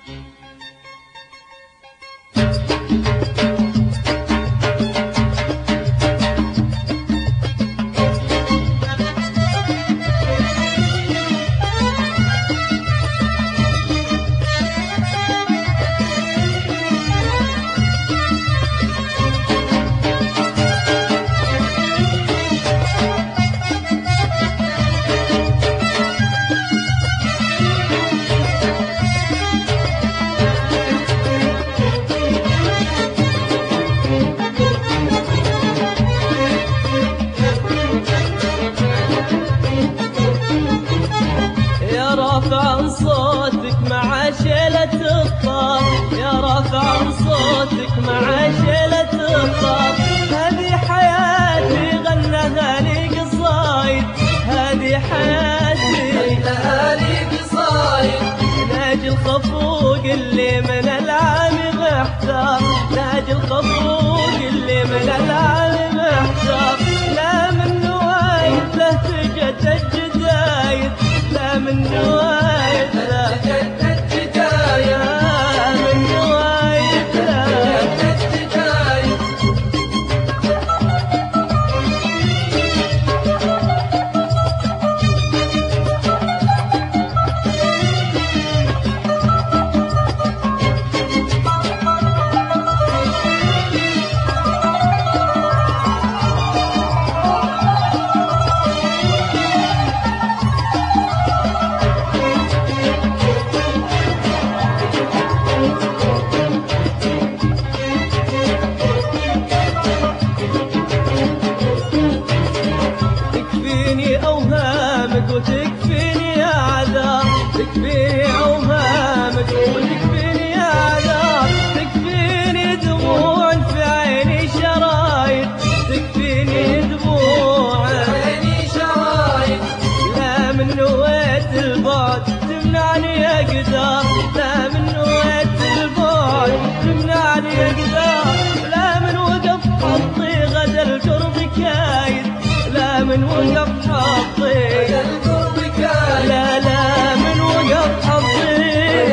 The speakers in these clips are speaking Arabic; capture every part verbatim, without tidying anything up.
رافع صوتك مع شيلة الطار، يا رافع صوتك مع شيلة الطار، هذه حياتي غناها لي قصايد، هذه حياتي غناها لي قصايد، ناجي الخفوق اللي من العام محتار، ناجي الخفوق اللي من العام محتار، لا من نوايد له تجد الجدايد، لا من نوايد له تجد الجدايد، لا من نوايد له تجد الجدايد. وتكفيني أعذار، تكفيني أوهامك وتكفيني أعذار، تكفيني دموع في عيني شرايط، تكفيني دموع في عيني شرايط، لا من نويت البعد تمنعني أقدار، لا من نويت البعد تمنعني أقدار، لا من وقف حظي غدا القرب كايد، لا من وقف حظي لا لا من وقف حظي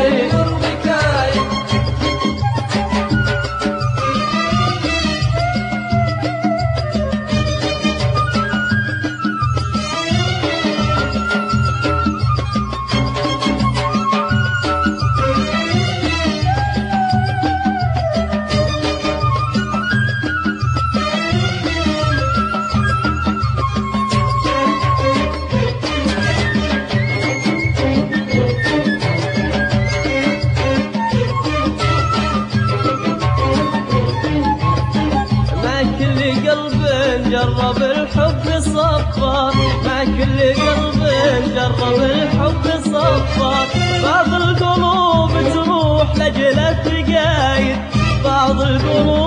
جرب الحب صفار، مع كل قلب جرب الحب صفار، بعض القلوب تروح لجل التقايد، بعض القلوب